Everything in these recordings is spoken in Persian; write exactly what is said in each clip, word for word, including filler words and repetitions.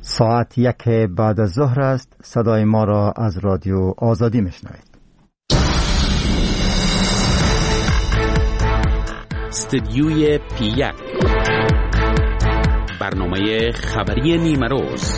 ساعت یک بعد از ظهر است. صدای ما را از رادیو آزادی میشنوید. استدیوی پی یک، برنامه خبری نیمروز.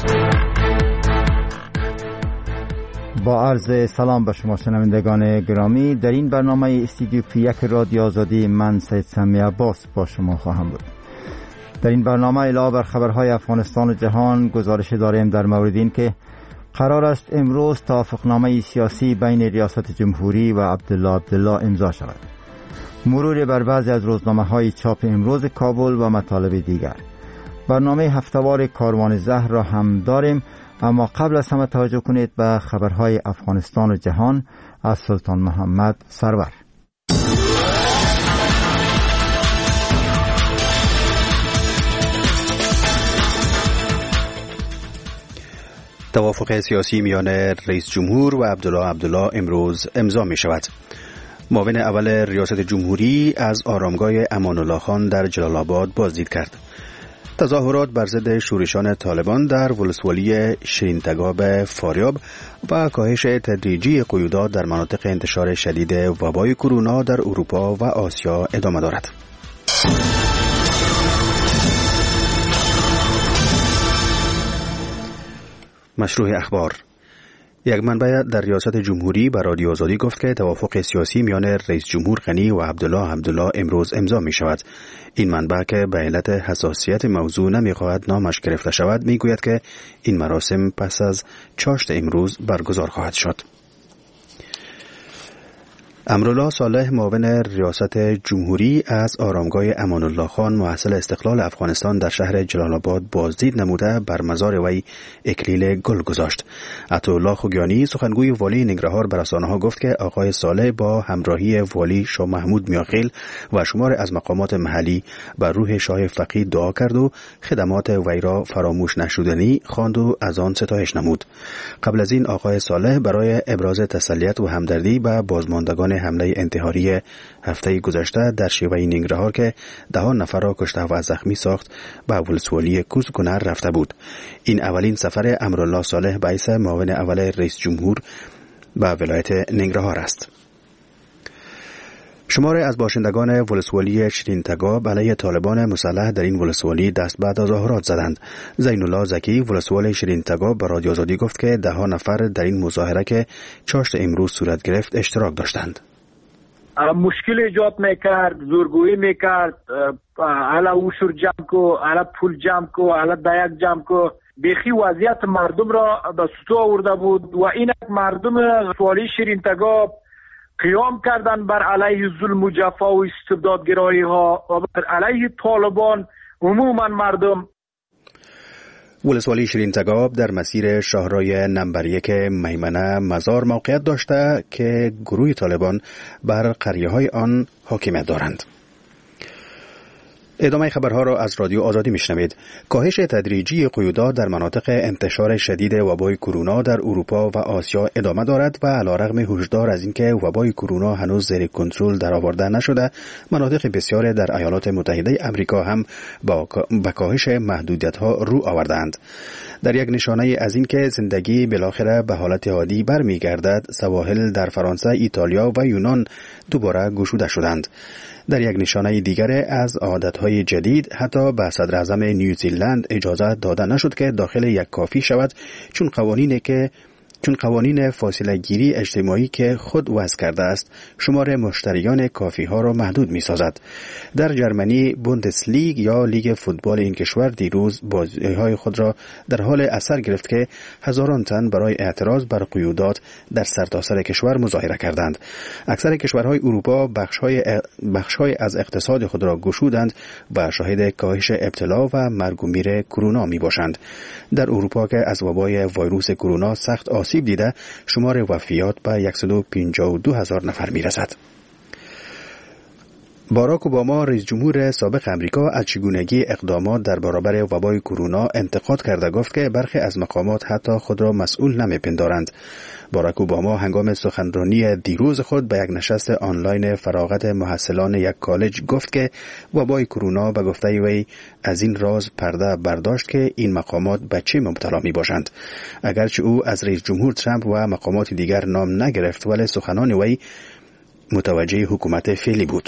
با عرض سلام به شما شنوندگان گرامی، در این برنامه استدیو پی یک رادیو آزادی من سید سمی عباس با شما خواهم بود. در این برنامه علاوه بر خبرهای افغانستان و جهان گزارش داریم در مورد این که قرار است امروز توافقنامه سیاسی بین ریاست جمهوری و عبدالله عبدالله امضا شود. مرور بر بعضی از روزنامه‌های چاپ امروز کابل و مطالب دیگر. برنامه هفته‌وار کاروان زهر را هم داریم، اما قبل از همه توجه کنید به خبرهای افغانستان و جهان از سلطان محمد سرور. توافق سیاسی میان رئیس جمهور و عبدالله عبدالله امروز امضا می شود. معاون اول ریاست جمهوری از آرامگاه امان الله خان در جلال آباد بازدید کرد. تظاهرات بر ضد شورشان طالبان در ولسوالی شیرین تگاب فاریاب و کاهش تدریجی قیودات در مناطق انتشار شدید وبای کرونا در اروپا و آسیا ادامه دارد. مشروع اخبار. یک منبع در ریاست جمهوری به رادیو آزادی گفت که توافق سیاسی میان رئیس جمهور غنی و عبدالله عبدالله امروز امضا می شود. این منبع که به علت حساسیت موضوع نمی خواهد نامش گرفته شود می گوید که این مراسم پس از چاشت امروز برگزار خواهد شد. امرالله صالح معاون ریاست جمهوری از آرامگاه امان الله خان محصل استقلال افغانستان در شهر جلال آباد بازدید نموده بر مزار وی اکلیل گل گذاشت. عطاالله خوگیانی سخنگوی والی ننگرهار به رسانه‌ها گفت که آقای صالح با همراهی والی شاه محمود میاخیل و شمار از مقامات محلی بر روح شاه فقید دعا کرد و خدمات وی را فراموش نشدنی خواند و از آن ستایش نمود. قبل از این آقای صالح برای ابراز تسلیت و همدردی به بازماندگان حمله انتحاری هفته گذشته در شیوه ننگرهار که ده نفر را کشته و زخمی ساخت به ولسوالی کوزکنر رفته بود. این اولین سفر امرالله صالح به حیث معاون اول رئیس جمهور به ولایت ننگرهار است. شمار از باشندگان ولسوالی شیرین تگاب علیه طالبان مسلح در این ولسوالی دست به تظاهرات زدند. زین الله زکی ولسوالی شیرین تگاب به رادیو آزادی گفت که ده نفر در این مظاهره که چاشت امروز صورت گرفت اشتراک داشتند. مشکل ایجاد میکرد، زورگویی میکرد، حالا اوشور جمع کو، حالا پول جمع کو، حالا دایک جمع کو، بیخی وضعیت مردم را به سطوح آورده بود و این مردم ولسوالی شیرین تگاب قیام کردن بر علیه ظلم و جفا و استبدادگرایی ها و بر علیه طالبان عموما مردم. ولسوالی شیرین تگاب در مسیر شاهرای نمبر یک میمنه مزار موقعیت داشته که گروه طالبان بر قریه های آن حاکمیت دارند. ادامه خبرها را از رادیو آزادی میشنوید. کاهش تدریجی قیودات در مناطق انتشار شدید وبای کرونا در اروپا و آسیا ادامه دارد و علیرغم هشدار از اینکه وبای کرونا هنوز زیر کنترل درآورده نشده، مناطق بسیار در ایالات متحده آمریکا هم با کاهش محدودیت‌ها رو آوردند. در یک نشانه از اینکه زندگی بالاخره به حالت عادی برمیگردد، سواحل در فرانسه، ایتالیا و یونان دوباره گشوده شدند. در یک نشانه دیگر از عادتهای جدید حتی به صدر اعظم نیوزیلند اجازه داده نشد که داخل یک کافی شود، چون قوانینی که چون قوانین فاصله گیری اجتماعی که خود وضع کرده است شمار مشتریان کافی ها را محدود می سازد. در جرمنی بوندسلیگ یا لیگ فوتبال این کشور دیروز بازی های خود را در حال اثر گرفت که هزاران تن برای اعتراض بر قیودات در سرتاسر کشور مظاهره کردند. اکثر کشورهای اروپا بخش های بخش های از اقتصاد خود را گشودند و شاهد کاهش ابتلا و مرگ و میر کرونا می باشند. در اروپا که از وبای ویروس کرونا سخت آسیب دیده، شمار وفیات به صد و پنجاه و دو هزار نفر می رسد. باراک اوباما رئیس جمهور سابق امریکا از چگونگی اقدامات در برابر وبای کرونا انتقاد کرده گفت که برخی از مقامات حتی خود را مسئول نمی‌پندارند. باراک اوباما هنگام سخنرانی دیروز خود به یک نشست آنلاین فراغت محصلان یک کالج گفت که وبای کرونا به گفته وی از این راز پرده برداشت که این مقامات به چه مبتلا می باشند. اگرچه او از رئیس جمهور ترامپ و مقامات دیگر نام نگرفت، ولی سخنان وی متوجه حکومت فعلی بود.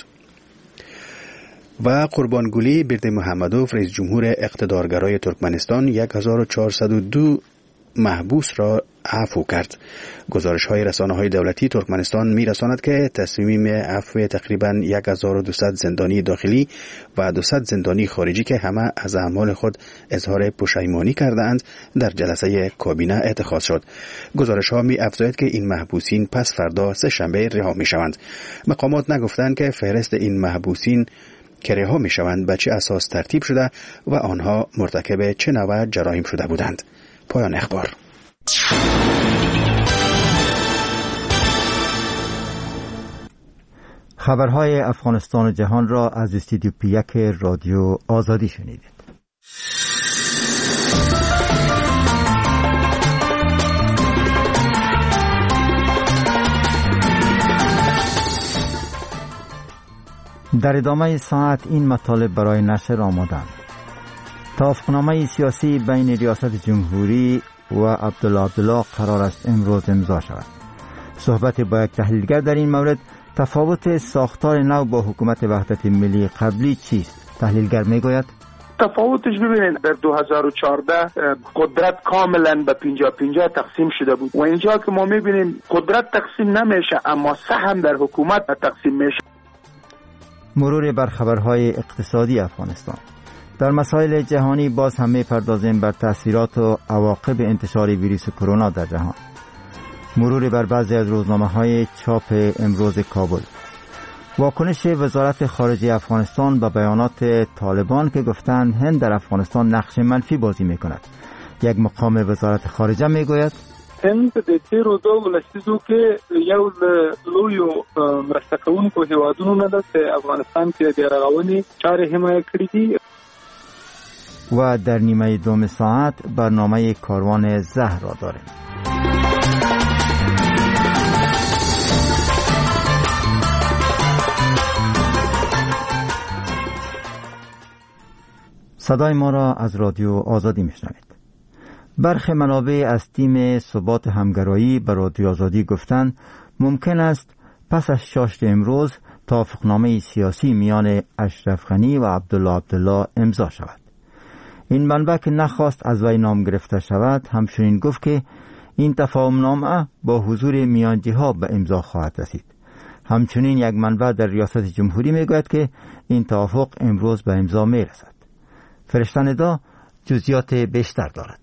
و قربانگولی برد محمدوف رئیس جمهور اقتدارگرای ترکمنستان هزار و چهارصد و دو محبوس را عفو کرد. گزارش های رسانه های دولتی ترکمنستان می رساند که تصمیم عفو تقریباً هزار و دویست زندانی داخلی و دویست زندانی خارجی که همه از اعمال خود اظهار پشیمانی کردند در جلسه کابینه اتخاذ شد. گزارش ها می افزاید که این محبوسین پس فردا سه شنبه رها می شوند. مقامات نگفتند که فهرست این محبوسین که رها می شوند به چه اساس ترتیب شده و آنها مرتکب چه نوع جرایم شده بودند. پایان اخبار. خبرهای افغانستان و جهان را از استودیو پی یک رادیو آزادی شنیدید. در ادامه ساعت این مطالب برای نشر آمادند. توافقنامه سیاسی بین ریاست جمهوری و عبدالله عبدالله قرار است امروز امضا شود. صحبت با یک تحلیلگر در این مورد: تفاوت ساختار نو با حکومت وحدت ملی قبلی چیست؟ تحلیلگر میگوید تفاوتش ببینید در دو هزار و چهارده قدرت کاملا به پنجاه پنجاه تقسیم شده بود و اینجا که ما میبینیم قدرت تقسیم نمیشه اما سهم در حکومت تقسیم میشه. مرور بر خبرهای اقتصادی افغانستان. در مسائل جهانی باز هم می‌پردازیم بر تأثیرات و عواقب انتشار ویروس کرونا در جهان. مرور بر بعضی از روزنامه‌های چاپ امروز کابل. واکنش وزارت خارجه افغانستان به بیانات طالبان که گفتند هند در افغانستان نقش منفی بازی می‌کند. یک مقام وزارت خارجه می‌گوید هند د تیرو دوه لسیزو کې یو لویو مرسته کوونکو هیوادونو نه ده چې افغانستان کې د رغونې چارې حمایت کړې دي. و در نیمه دوم ساعت برنامه کاروان زهر را داریم. صدای ما را از رادیو آزادی میشنوید. برخی منابع از تیم ثبات همگرایی به رادیو آزادی گفتند ممکن است پس از شاشت امروز توافقنامه سیاسی میان اشرف غنی و عبدالله عبدالله امضا شود. این منبع که نخواست از وی نام گرفته شود همچنین گفت که این تفاهمنامه با حضور میانجی‌ها به امضا خواهد رسید. همچنین یک منبع در ریاست جمهوری میگوید که این توافق امروز به امضا میرسد. فرشته ندا جزئیات بیشتر دارد.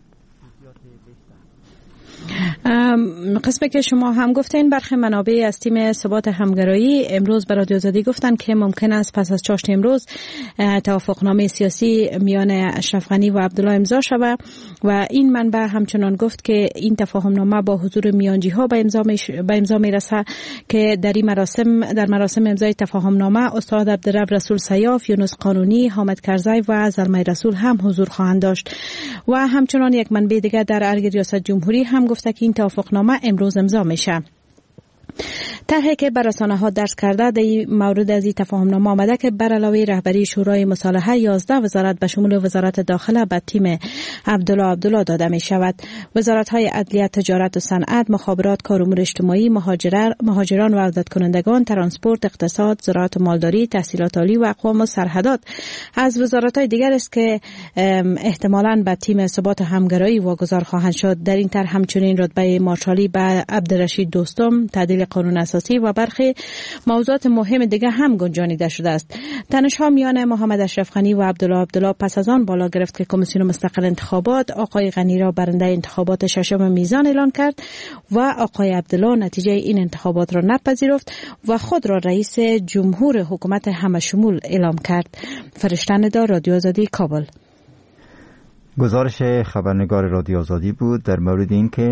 قسمی که شما هم گفتین برخی منابع از تیم ثبات همگرایی امروز به رادیو آزادی گفتن که ممکن است پس از چاشت امروز توافقنامه سیاسی میان اشرف غنی و عبدالله امضا شود و این منبع همچنان گفت که این تفاهمنامه با حضور میانجی‌ها به امضا به امضا میرسه که در این مراسم در مراسم امضای تفاهمنامه استاد عبدالرب رسول سیاف، یونس قانونی، حامد کرزی و زلمه رسول هم حضور خواهند داشت. و همچنان یک منبع دیگر در ارگ ریاست جمهوری هم گفته که این توافقنامه امروز امضا میشه. طرحی که بر رسانه‌ها درس کرده در این مورد از این تفاهمنامه آمده که بر علاوه رهبری شورای مصالحه یازده وزارت به شمول وزارت داخله به تیم عبدالله عبدالله داده می شود. وزارت‌های عدلیه، تجارت و صنعت، مخابرات، کار امور اجتماعی، مهاجران و عودت کنندگان، ترانسپورت، اقتصاد، زراعت و مالداری، تحصیلات عالی و اقوام و سرحدات از وزارت‌های دیگر است که احتمالاً به تیم ثبات همگرایی واگذار خواهند شد. در این طرح همچنین رتبه مارشالی به عبدالرشید دوستم، تعدیل قانون اساسی و برخی موضوعات مهم دیگر هم گنجانیده شده است. تنش‌ها میان محمد اشرف غنی و عبدالله عبدالله پس از آن بالا گرفت که کمیسیون مستقل انتخابات آقای غنی را برنده انتخابات ششم میزان اعلان کرد و آقای عبدالله نتیجه این انتخابات را نپذیرفت و خود را رئیس جمهور حکومت همشمول اعلام کرد. فرشته ندا، رادیو آزادی، کابل. گزارش خبرنگار رادیو آزادی بود در مورد اینکه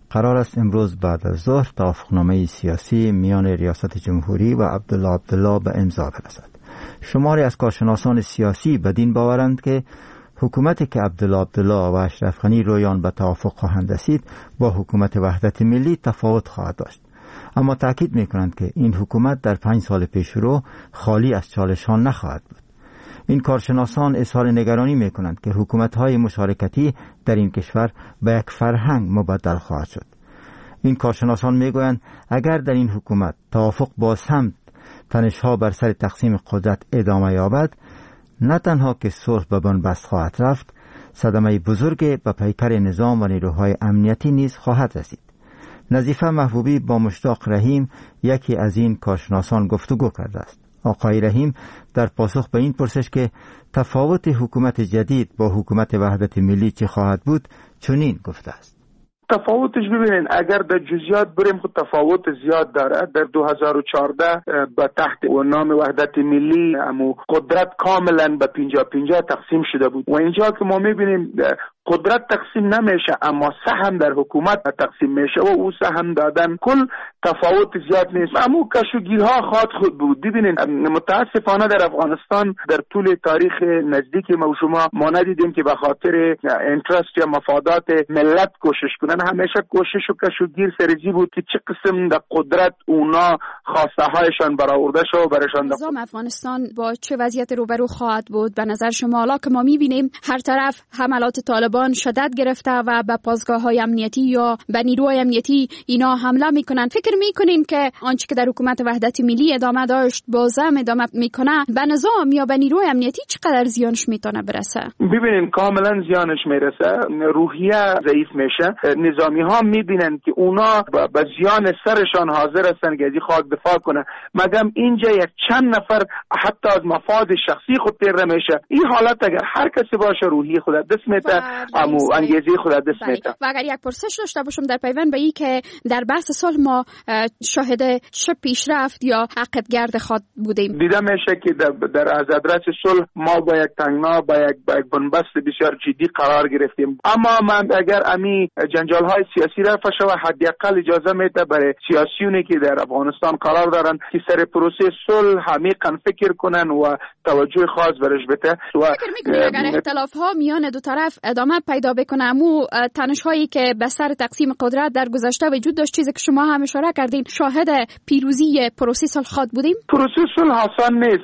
قرار است امروز بعد از ظهر توافقنامه سیاسی میان ریاست جمهوری و عبدالله عبدالله به امضا برسد. شماری از کارشناسان سیاسی بدین باورند که حکومتی که عبدالله عبدالله و اشرف غنی رویان به توافق خواهند رسید با حکومت وحدت ملی تفاوت خواهد داشت. اما تاکید می‌کنند که این حکومت در پنج سال پیش رو خالی از چالش‌ها نخواهد بود. این کارشناسان اظهار نگرانی می‌کنند که حکومت‌های مشارکتی در این کشور به یک فرهنگ مبدل خواهد شد. این کارشناسان می‌گویند اگر در این حکومت توافق باز هم تنش‌ها بر سر تقسیم قدرت ادامه یابد، نه تنها که صلح به بنبست خواهد رفت، صدمه بزرگ به پیکر نظام و نیروهای امنیتی نیز خواهد رسید. نظیفه محبوبی با مشتاق رحیم یکی از این کارشناسان گفتگو کرده است. آقای رحیم در پاسخ به این پرسش که تفاوت حکومت جدید با حکومت وحدت ملی چه خواهد بود چنین گفته است: تفاوتش ببینین اگر در جزئیات بریم خود تفاوت زیاد داره. در دو هزار و چهارده با تحت نام وحدت ملی امو قدرت کاملا به پنجاه پنجاه تقسیم شده بود و اینجا که ما میبینیم قدرت تقسیم نمیشه اما سهم در حکومت تقسیم میشه و او سهم دادن کل تفاوت زیاد نیست. امو کشوگیرها خود خود بود. ببینین متاسفانه در افغانستان در طول تاریخ نزدیک ما شما ما ندیدیم که به خاطر انترست یا مفادات ملت کوشش کنن. همیشه کوشش و کشوگیر سرزی بود که چه قسم در قدرت اونا خواسته هایشان برآورده شد و برشان. نظام افغانستان با چه وضعیت روبرو خواهد بود به نظر شما؟ حالا که ما میبینیم هر طرف حملات طالبان شدت گرفته و به پاسگاه‌های امنیتی یا به نیروهای امنیتی اینا حمله میکنن، فکر میکنین که آنچه که در حکومت وحدت ملی ادامه داشت بازم ادامه میکنه به نظام یا به نیروهای امنیتی چقدر زیانش میتونه برسه؟ ببینین کاملا زیانش میرسه، روحیه ضعیف میشه. نظامی ها میبینن که اونا به زیان سرشان حاضر هستن که از خاک دفاع کنه، مگم اینجا یک چند نفر حتی از مفاد شخصی خود تیر نمیشه. این حالت اگر هر کسی باشه روحی خود دست میته، امو انگیزه خود دست میته. و اگر یک پرسش داشته باشم در پیوند به این که در بحث صلح ما شاهد چه پیشرفت یا عقبگرد خود بودیم؟ دیده میشه که در, در از ادرس صلح ما با یک تنگنا با یک با یک بنبست بسیار جدی قرار گرفتیم. اما من اگر امی جنجال های سیاسی رفع شود حداقل اجازه میده برای سیاسیونی که در افغانستان قرار دارن که سر پروسه صلح عمیقاً فکر کنن و توجه خاص برش بده. فکر میکنید اگر اختلاف ها میان دو طرف ادامه پیدا بکنه، امو تنش هایی که به سر تقسیم قدرت در گذشته وجود داشت، چیزی که شما هم اشاره کردین، شاهد پیروزی پروسه صلح خواهد بودیم؟ پروسه صلح آسان نیست.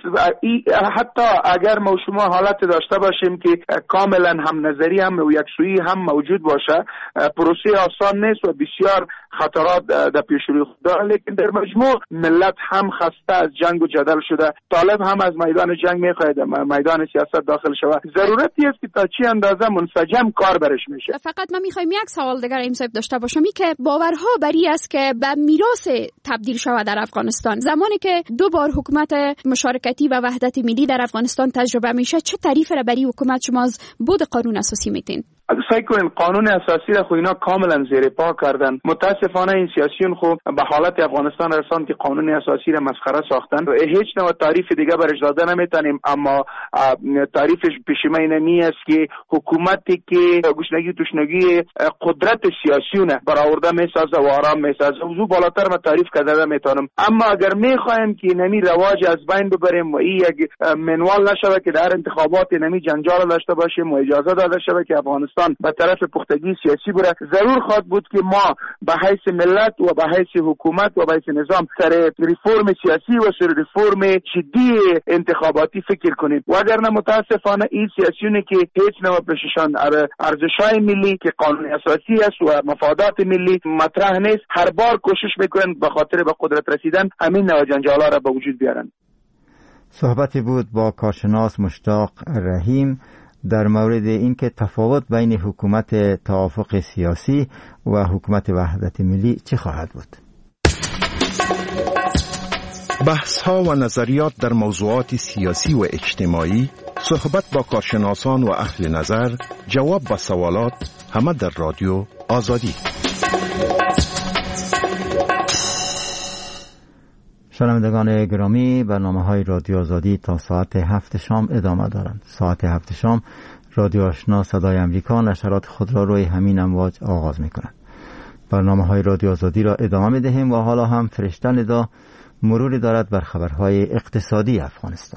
حتی اگر ما شما حالت داشته باشیم که کاملا هم نظری هم و یکسویی هم موجود باشه، پروسه آسان نیست و بسیار خطرات در پیش روی خود داره. لیکن در مجموع ملت هم خسته از جنگ و جدل شده، طالب هم از میدان جنگ میخواهد میدان سیاست داخل شود. ضرورتی است که تا چی اندازه منسجم کار برش میشه. فقط من میخوایم یک سوال دیگر امسب داشته باشم، این که باورها بری است که به میراث تبدیل شود در افغانستان. زمانی که دو بار حکومت مشارکتی و وحدت ملی در افغانستان تجربه میشه، چه تعریف را برای حکومت شما از بود قانون اساسی میتین؟ سعی کنین قانون اساسی را خو اینا کاملا زیر پا کردن. متاسفانه این سیاسیون خو به حالت افغانستان رساند که قانون اساسی را مسخره ساختن. هیچ نوع تعریف دیگه برش داده نمیتونیم، اما تعریفش پیشمه نمی است که حکومتی که گوشنگی توشنگی قدرت سیاسیونه برآورده میسازه و آرام میسازه وضو بالاتر ما تعریف کرده میتونم. اما اگر میخوایم که نمی رواج از بین ببریم و این یک منوال نشه که در انتخابات نمی جنجال داشته باشیم و اجازه داده شه که افغانستان به طرف پختگی سیاسی بره، ضرور خواهد بود که ما به حیث ملت و به حیث حکومت و به حیث نظام سر ریفرم سیاسی و سر ریفرم جدی انتخاباتی فکر کنیم. و اگر نه متاسفانه این سیاسیونی که هیچ نوع پیششان ارزش‌های ملی که قانون اساسی است و مفادات ملی مطرح نیست، هر بار کوشش میکنن به خاطر به قدرت رسیدن همین نوع جنجالا را به وجود بیارن. صحبتی بود با کارشناس مشتاق رحیم در مورد اینکه تفاوت بین حکومت توافق سیاسی و حکومت وحدت ملی چه خواهد بود. بحث ها و نظریات در موضوعات سیاسی و اجتماعی، صحبت با کارشناسان و اهل نظر، جواب به سوالات، همه در رادیو آزادی. شنوندگان گرامی، برنامه‌های رادیو آزادی تا ساعت هفت شام ادامه دارند. ساعت هفت شام رادیو آشنا صدای امریکا نشرات خود را روی همین امواج آغاز می‌کند. برنامه های رادیو آزادی را ادامه می دهیم و حالا هم فرشته ندا مروری دارد بر خبرهای اقتصادی افغانستان.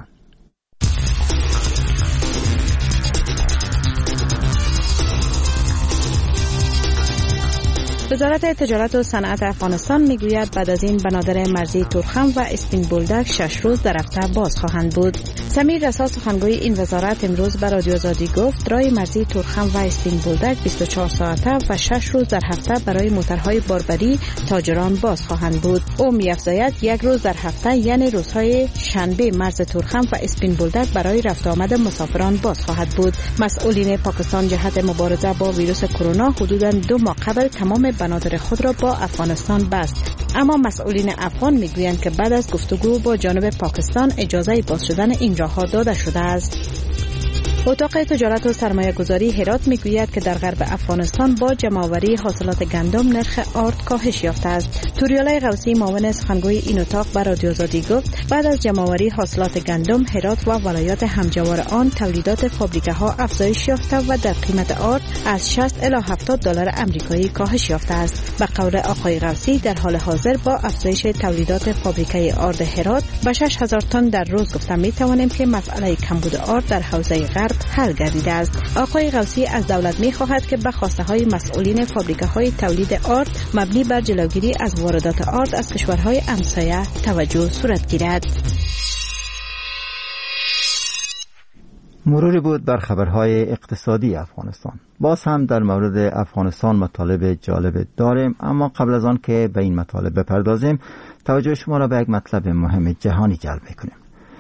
وزارت تجارت و صنعت افغانستان میگوید بعد از این بنادر مرزی تورخم و اسپین بولدک شش روز در هفته باز خواهند بود. سمیر رسا سخنگوی این وزارت امروز به رادیو آزادی گفت راه مرزی تورخم و اسپین بولدک بیست و چهار ساعته و شش روز در هفته برای موترهای باربری تاجران باز خواهند بود. او می‌افزاید یک روز در هفته یعنی روزهای شنبه مرز تورخم و اسپین بولدک برای رفت آمد مسافران باز خواهد بود. مسئولین پاکستان جهت مبارزه با ویروس کرونا حدوداً دو ماه قبل تمام بنادر خود را با افغانستان بست، اما مسئولین افغان میگویند که بعد از گفتگو با جانب پاکستان اجازه باز شدن این راه‌ها داده شده است. اتاق تجارت و سرمایه گذاری هرات میگوید که در غرب افغانستان با جمع‌آوری حاصلات گندم نرخ آرد کاهش یافته است. توریالای غوثی معاون سخنگوی این اتاق به رادیو آزادی گفت بعد از جمع‌آوری حاصلات گندم هرات و ولایات همجوار آن تولیدات فابریکه ها افزایش یافته و در قیمت آرد از شصت الی هفتاد دلار آمریکایی کاهش یافته است. به قول آقای غوثی در حال حاضر با افزایش تولیدات فابریکه آرد هرات به شش هزار تن در روز گفتم میتوانیم که مسئله کمبود آرد در حوزه غرب حل گردیده است. آقای غوثی از دولت می خواهد که به خواسته های مسئولین فابریکه های تولید آرد مبنی بر جلوگیری از واردات آرد از کشورهای همسایه توجه صورت گیرد. مروری بود بر خبرهای اقتصادی افغانستان. باز هم در مورد افغانستان مطالب جالب داریم، اما قبل از آن که به این مطالب بپردازیم توجه شما را به یک مطلب مهم جهانی جلب می‌کنیم.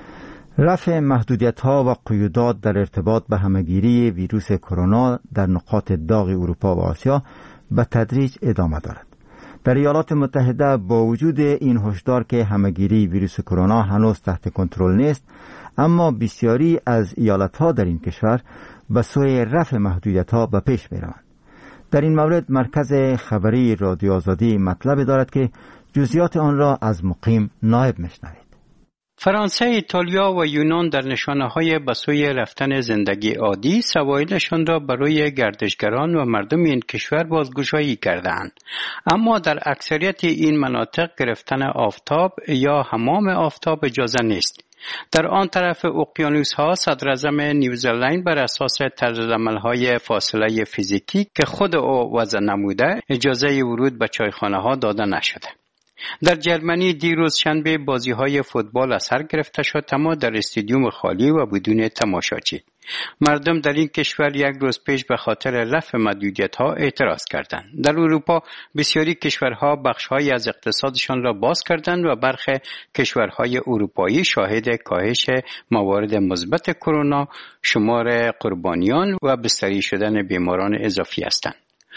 رفع محدودیت‌ها و قیودات در ارتباط به همه‌گیری ویروس کرونا در نقاط داغ اروپا و آسیا به تدریج ادامه دارد. در ایالات متحده با وجود این هشدار که همه‌گیری ویروس کرونا هنوز تحت کنترل نیست، اما بسیاری از ایالت‌ها در این کشور به سوی رفع محدودیت‌ها به پیش می‌روند. در این مورد مرکز خبری رادیو آزادی مطلب دارد که جزئیات آن را از مقیم نایب می‌شنوید. فرانسه، ایتالیا و یونان در نشانه‌های به سوی رفتن زندگی عادی سواحلشان را برای گردشگران و مردم این کشور بازگشایی کردند، اما در اکثریت این مناطق گرفتن آفتاب یا حمام آفتاب اجازه نیست. در آن طرف اقیانوس‌ها صدراعظم نیوزلند بر اساس طرزالعمل‌های فاصله فیزیکی که خود او وضع نموده اجازه ورود به چایخانه‌ها داده نشده. در جرمنی دیروز شنبه بازی‌های فوتبال از سر گرفته شد، اما در استادیوم خالی و بدون تماشاچی. مردم در این کشور یک روز پیش به خاطر رفع محدودیت‌ها اعتراض کردند. در اروپا بسیاری کشورها بخش‌هایی از اقتصادشان را باز کردند و برخی کشورهای اروپایی شاهد کاهش موارد مثبت کرونا، شمار قربانیان و بستری شدن بیماران اضافی هستند.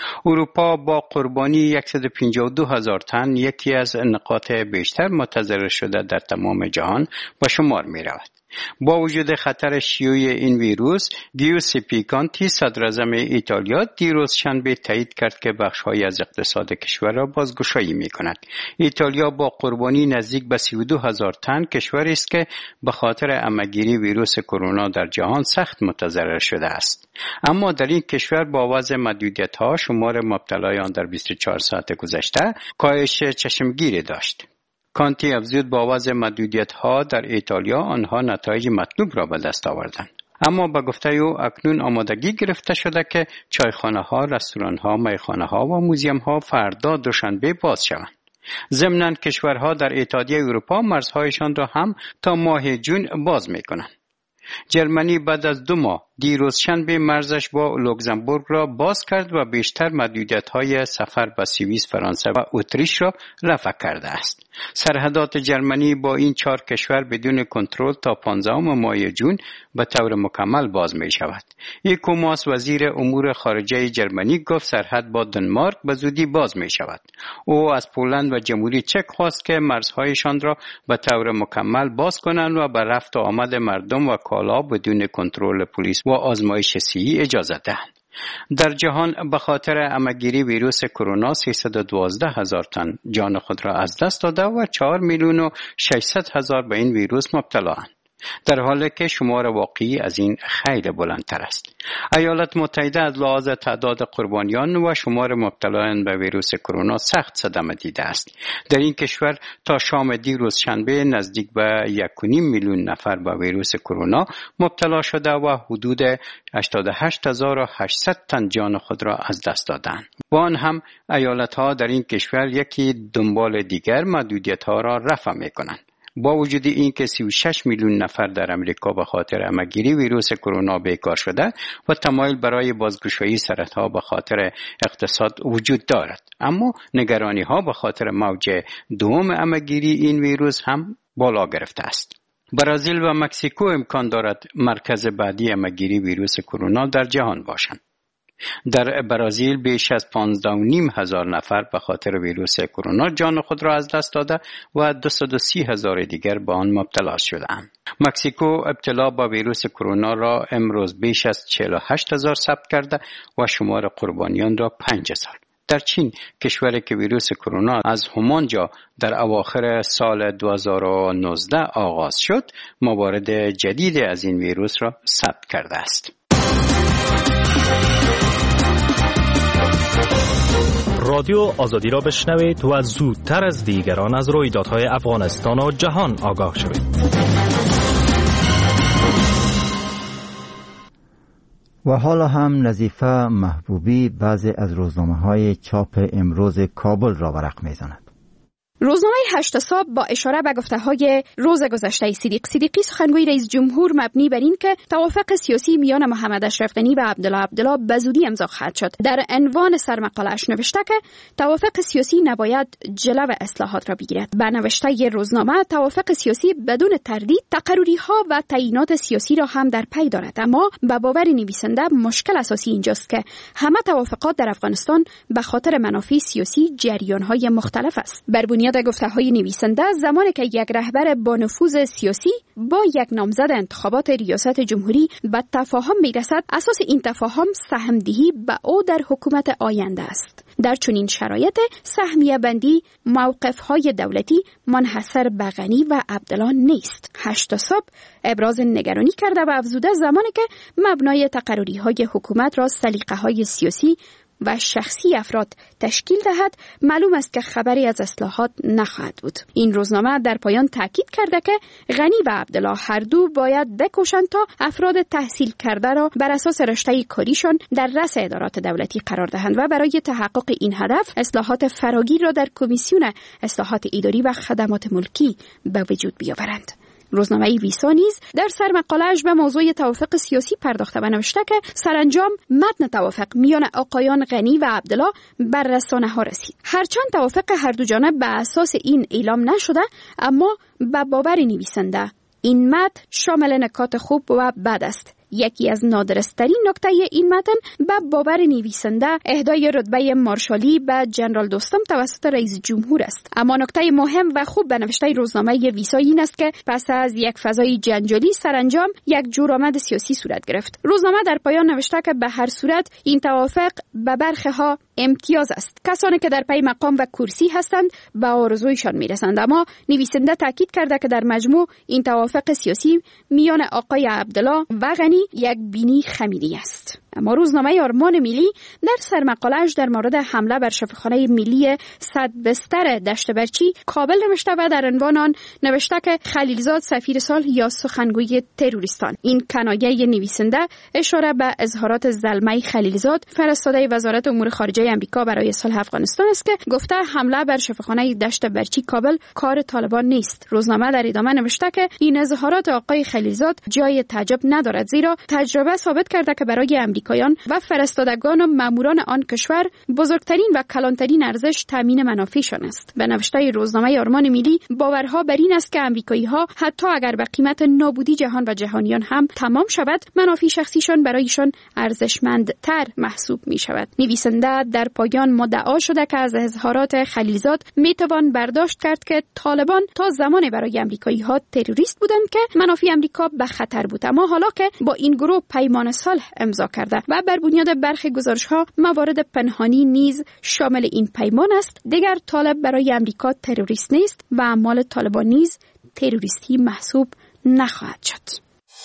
اروپا با قربانی صد و پنجاه و دو هزار تن یکی از نقاط بیشتر متضرر شده در تمام جهان به شمار می رود. با وجود خطر شیوع این ویروس، گیوسپی کانتی صدراعظم ایتالیا دیروز شنبه تایید کرد که بخش‌هایی از اقتصاد کشور را بازگشایی می‌کند. ایتالیا با قربانی نزدیک به سی و دو هزار تن کشوری است که به خاطر همه‌گیری ویروس کرونا در جهان سخت متضرر شده است. اما در این کشور با وضع محدودیت‌ها شمار مبتلایان در بیست و چهار ساعت گذشته کاهش چشمگیری داشت. کانتی افزود با وضع محدودیت‌ها در ایتالیا آنها نتایج مطلوب را به دست آوردند. اما به گفته او اکنون آمادگی گرفته شده که چایخانه‌ها، رستوران‌ها، میخانه‌ها و موزیم‌ها فردا دوشنبه باز شوند. ضمناً کشورها در اتحادیه اروپا مرزهایشان را هم تا ماه جون باز می‌کنند. جرمنی بعد از دو ماه دیروز شنبه مرزش با لوکزامبورگ را باز کرد و بیشتر محدودیت‌های سفر به سوئیس، فرانسه و اتریش را رفع کرده است. سرحدات جرمنی با این چهار کشور بدون کنترل تا پانزدهم ماه جون به طور مکمل باز می شود. هیکو ماس وزیر امور خارجه جرمنی گفت سرحد با دانمارک به زودی باز می شود. او از پولند و جمهوری چک خواست که مرزهایشان را به طور مکمل باز کنند و به رفت و آمد مردم و کالا بدون کنترل پلیس و آزمایش صحی اجازه دهند. در جهان به خاطر همه‌گیری ویروس کرونا سیصد و دوازده هزار تن جان خود را از دست داده و چهار میلیون و ششصد هزار به این ویروس مبتلا اند. در حالی که شمار واقعی از این خیلی بلندتر است. ایالات متحده از لحاظ تعداد قربانیان و شمار مبتلایان به ویروس کرونا سخت صدمه دیده است. در این کشور تا شام دیروز شنبه نزدیک به یک و نیم میلیون نفر به ویروس کرونا مبتلا شده و حدود هشتاد و هشت هزار و هشتصد تن جان خود را از دست دادند. با آن هم ایالت‌ها در این کشور یکی دنبال دیگر محدودیت‌ها را رفع می‌کنند. با وجود این که سی و شش میلیون نفر در امریکا به خاطر همه‌گیری ویروس کرونا بیکار شده و تمایل برای بازگشایی سرها به خاطر اقتصاد وجود دارد، اما نگرانی ها به خاطر موج دوم همه‌گیری این ویروس هم بالا گرفته است. برزیل و مکزیکو امکان دارد مرکز بعدی همه‌گیری ویروس کرونا در جهان باشند. در برزیل بیش از پانزده و نیم هزار نفر به خاطر ویروس کرونا جان خود را از دست داده و دویست و سی هزار دیگر به آن مبتلا شدند. مکزیکو ابتلا با ویروس کرونا را امروز بیش از چهل و هشت هزار ثبت کرده و شمار قربانیان را پنج هزار. در چین، کشوری که ویروس کرونا از همانجا در اواخر سال دو هزار و نوزده آغاز شد، موارد جدید از این ویروس را ثبت کرده است. رادیو آزادی را بشنوید و زودتر از دیگران از رویدادهای افغانستان و جهان آگاه شوید. و حالا هم نظیفه محبوبی بعضی از روزنامه‌های چاپ امروز کابل را ورق می‌زند. روزنامه هشت صبح با اشاره به گفته‌های روز گذشته صدیق صدیقی سخنگوی رئیس جمهور مبنی بر این که توافق سیاسی میان محمد اشرف غنی و عبدالله عبدالله به زودی امضا خواهد شد، در عنوان سرمقاله‌اش نوشته که توافق سیاسی نباید جلو اصلاحات را بگیرد. به نوشته روزنامه توافق سیاسی بدون تردید تقرری‌ها و تعیینات سیاسی را هم در پی دارد، اما به باور نویسنده مشکل اساسی اینجاست که همه توافقات در افغانستان به خاطر منافع سیاسی جریان‌های مختلف است. بر بنیاد گفته‌های نویسنده، زمانی که یک رهبر با نفوذ سیاسی با یک نامزد انتخابات ریاست جمهوری به تفاهم میرسد، اساس این تفاهم سهم‌دهی به او در حکومت آینده است. در چنین شرایط سهمیه بندی موقف‌های دولتی منحصر به غنی و عبدالله نیست. هشت صبح ابراز نگرانی کرده و افزوده زمانی که مبنای تقرری‌های حکومت را سلیقه‌های سیاسی و شخصی افراد تشکیل دهد، معلوم است که خبری از اصلاحات نخواهد بود. این روزنامه در پایان تاکید کرده که غنی و عبدالله هر دو باید بکوشند تا افراد تحصیل کرده را بر اساس رشته کاریشان در رأس ادارات دولتی قرار دهند و برای تحقق این هدف اصلاحات فراگیر را در کمیسیون اصلاحات اداری و خدمات ملکی به وجود بیاورند. روزنامه ویسا نیز در سرمقاله‌اش به موضوع توافق سیاسی پرداخته و نوشته که سرانجام متن توافق میان آقایان غنی و عبدالله بر رسانه‌ها رسید. هرچند توافق هر دو جانب به اساس این اعلام نشده، اما به باور نویسنده این متن شامل نکات خوب و بد است. یکی از نادرسترین نکته این متن به باور نویسنده اهدای رتبه مارشالی به جنرال دوستم توسط رئیس جمهور است. اما نکته مهم و خوب به نوشته روزنامه ویسا این است که پس از یک فضای جنجالی سرانجام یک جورآمد سیاسی صورت گرفت. روزنامه در پایان نوشته که به هر صورت این توافق به برخه ها امتیاز است. کسانی که در پی مقام و کرسی هستند به آرزویشان میرسند، اما نویسنده تاکید کرده که در مجموع این توافق سیاسی میان آقای عبدالله و غنی یک بینی خمیری است. اما روزنامه آرمان ملی در سرمقاله‌اش در مورد حمله بر شفاخانه ملی صد بستر دشت برچی کابل نوشته و در عنوان آن نوشته که خلیلزاد سفیر صلح یا سخنگوی تروریستان. این کنایه نویسنده اشاره به اظهارات زلمه خلیلزاد فرستاده وزارت امور خارجه آمریکا برای صلح افغانستان است که گفته حمله بر شفاخانه دشت برچی کابل کار طالبان نیست. روزنامه در ادامه نوشته که این اظهارات آقای خلیلزاد جای تعجب ندارد، زیرا تجربه ثابت کرده که برای آمریکایان و فرستادگان و ماموران آن کشور بزرگترین و کلانترین ارزش تامین منافعشان است. به نوشته روزنامه آرمان ملی باورها بر این است که آمریکایی‌ها حتی اگر به قیمت نابودی جهان و جهانیان هم تمام شود، منافع شخصیشان برایشان ارزشمندتر محسوب می شود. نویسنده در پایان مدعا شده که از اظهارات خلیلزاد می توان برداشت کرد که طالبان تا زمان برای آمریکایی‌ها تروریست بودند که منافع آمریکا به خطر بود، اما حالا که با این گروه پیمان صلح امضا کرده و بر بنیاد برخی گزارش‌ها موارد پنهانی نیز شامل این پیمان است، دیگر طالب برای آمریکا تروریست نیست و اعمال طالبان نیز تروریستی محسوب نخواهد شد.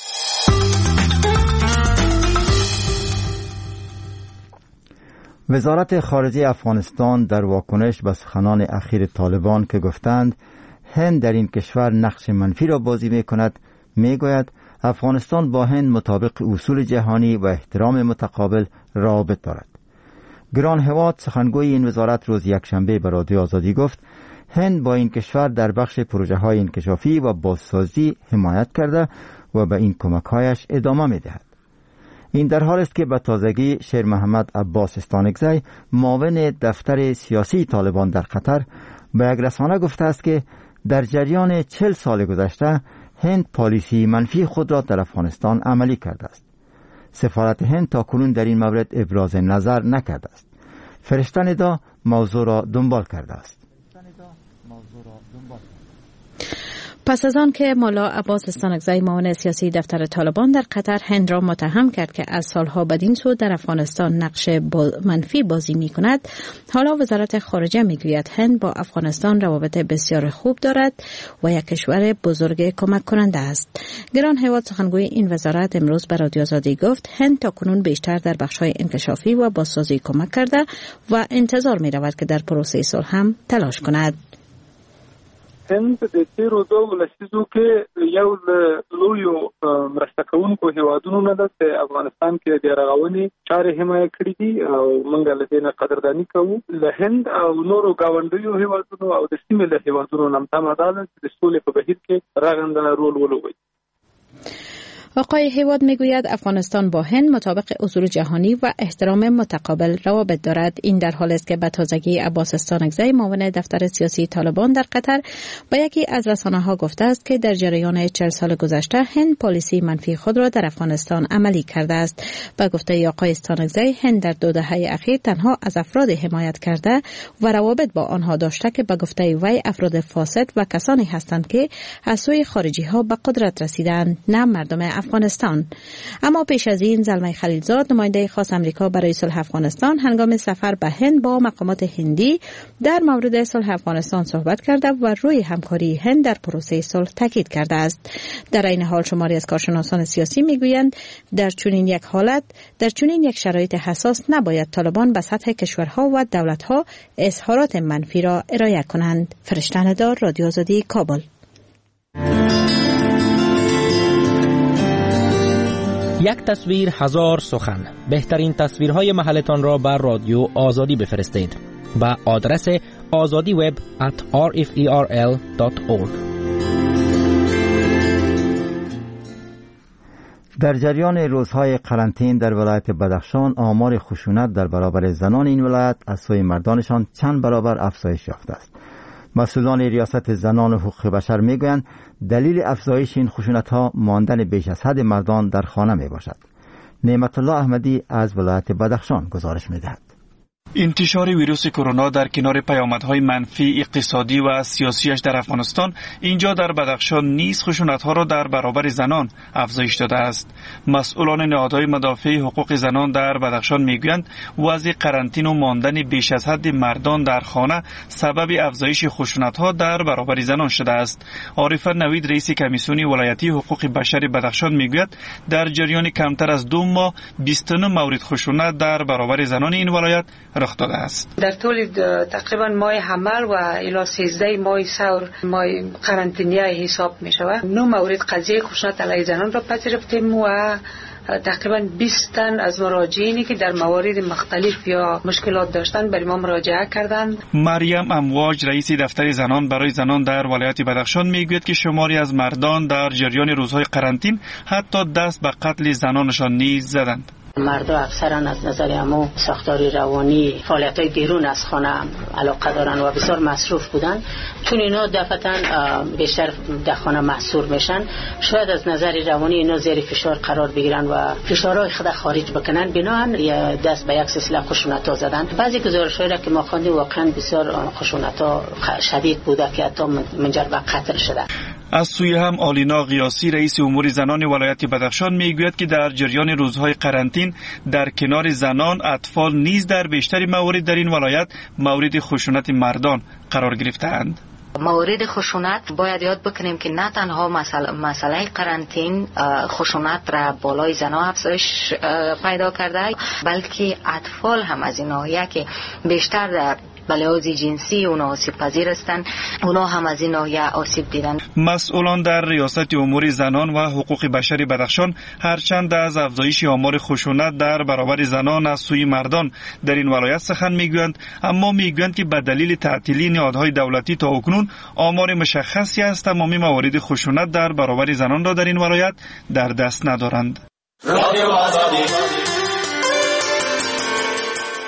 وزارت خارجه افغانستان در واکنش به سخنان اخیر طالبان که گفتند هند در این کشور نقش منفی را بازی می کند، می گوید افغانستان با هند مطابق اصول جهانی و احترام متقابل روابط دارد. گران هواد سخنگوی این وزارت روز یکشنبه به رادیو آزادی گفت هند با این کشور در بخش پروژه های انکشافی و بازسازی حمایت کرده و به این کمک هایش ادامه می دهد. این در حال است که به تازگی شیر محمد عباس استانکزی معاون دفتر سیاسی طالبان در قطر به یک رسانه گفته است که در جریان چهل سال گذشته هند پالیسی منفی خود را در افغانستان عملی کرده است. سفارت هند تاکنون در این مورد ابراز نظر نکرده است. فرشته ندا موضوع را دنبال کرده است. پس از آن که مولا عباس استانکزی معاون سیاسی دفتر طالبان در قطر هند را متهم کرد که از سالها بدین سو در افغانستان نقش منفی بازی می کند، حالا وزارت خارجه می گوید هند با افغانستان روابط بسیار خوب دارد و یک کشور بزرگ کمک کننده است. گران هواد سخنگوی این وزارت امروز به رادیو آزادی گفت هند تاکنون بیشتر در بخش‌های انکشافی و بازسازی کمک کرده و انتظار می رود که در پروسه صلح هم تلاش کند. هند د تیرو دوه لسیزو کې یو لویو مرسته کوونکو هیوادونو نه ده چې افغانستان کې د رغونې چارې حمایت کړې دي او موږ له دې نه قدرداني کوو. له هند او نورو ګاونډیو هیوادونو او د سیمې له هیوادونو نه تمه ده چې د سولې په بهیر کې رغنده رول ولوبوي. آقای هیواد میگوید افغانستان با هند مطابق اصول جهانی و احترام متقابل روابط دارد. این در حال است که به تازگی عباس استانکزی معاون دفتر سیاسی طالبان در قطر با یکی از رسانه‌ها گفته است که در جریان چهل سال گذشته هند پالیسی منفی خود را در افغانستان عملی کرده است. با گفته آقای استانکزی هند در دو دهه اخیر تنها از افراد حمایت کرده و روابط با آنها داشته که به گفته وی افراد فاسد و کسانی هستند که از سوی خارجی ها به قدرت رسیدند، نه مردم افغانستان. اما پیش از این زلمه خلیلزاد نماینده خاص امریکا برای صلح افغانستان هنگام سفر به هند با مقامات هندی در مورد صلح افغانستان صحبت کرده و روی همکاری هند در پروسه صلح تاکید کرده است. در این حال شماری از کارشناسان سیاسی میگویند در چنین یک حالت در چنین یک شرایط حساس نباید طالبان به سطح کشورها و دولتها اظهارات منفی را ارائه کنند. فرشته ندار، رادیو آزادی، کابل. یک تصویر هزار سخن. بهترین تصویرهای محلتان را بر رادیو آزادی بفرستید با آدرس آزادی وب ات آر اف ای آر ال دات اورگ. در جریان روزهای قرنطین در ولایت بدخشان آمار خشونت در برابر زنان این ولایت از سوی مردانشان چند برابر افزایش یافته است. مسئولان ریاست زنان و حقوق بشر میگویند دلیل افزایش این خشونت‌ها ماندن بیش از حد مردان در خانه میباشد. نعمت الله احمدی از ولایت بدخشان گزارش میدهد. انتشار ویروس کرونا در کنار پیامدهای منفی اقتصادی و سیاسیش در افغانستان، اینجا در بدخشان نیز خشونت‌ها را در برابر زنان افزایش داده است. مسئولان نهادهای مدافع حقوق زنان در بدخشان میگویند وضع قرنطین و ماندن بیش از حد مردان در خانه سبب افزایش خشونت‌ها در برابر زنان شده است. عارفه نوید رئیس کمیسیون ولایتی حقوق بشر بدخشان میگوید در جریان کمتر از دو ماه بیست و نه مورد خشونت در برابر زنان این ولایت رخ داده است. در طول تقریبا ماه حمل و الی سیزده ماه سور ماه قرنطینه حساب می شود. نه مورد قضیه خشونت علیه زنان را پذیرفتیم و تقریبا بیست تن از مراجعینی که در موارد مختلف یا مشکلات داشتن برای ما مراجعه کردند. مریم امواج رئیس دفتر زنان برای زنان در ولایت بدخشان میگوید که شماری از مردان در جریان روزهای قرنطین حتی دست به قتل زنانشان نیز زدند. مردا اکثرا از نظر امو ساختاری روانی فعالیت‌های بیرون از خانه علاقه دارن و بسیار مصروف بودن، چون اینا دفعتاً بیشتر در خانه محصور میشن، شاید از نظر روانی اینا زیر فشار قرار بگیرن و فشارهای خود خارج بکنن، بنابراین یا دست به یک سلسله خشونت‌ها زدن. بعضی گزارش‌هایی را که ما خواندیم واقعاً بسیار خشونت‌ها شدید بوده که حتی منجر به قتل شده. از سوی هم آلینا قیاسی رئیس امور زنان ولایت بدخشان میگوید که در جریان روزهای قرنطین در کنار زنان اطفال نیز در بیشتر موارد در این ولایت مورد خشونت مردان قرار گرفتند. موارد خشونت باید یاد بکنیم که نه تنها مسئله, مسئله قرنطین خشونت را بالای زنها افزایش پیدا کرده، بلکه اطفال هم از این ناحیه که بیشتر در بلعاز جنسی اونا آسیب پذیر هستند، اونا هم از این ناحیه آسیب دیدن. مسئولان در ریاست امور زنان و حقوق بشر بدخشان هرچند از افزایش آمار خشونت در برابر زنان از سوی مردان در این ولایت سخن میگویند، اما میگویند که به دلیل تعطیلی نهادهای دولتی تا اکنون آمار مشخصی از تمامی موارد خشونت در برابر زنان را در این ولایت در دست ندارند. رادیو آزادی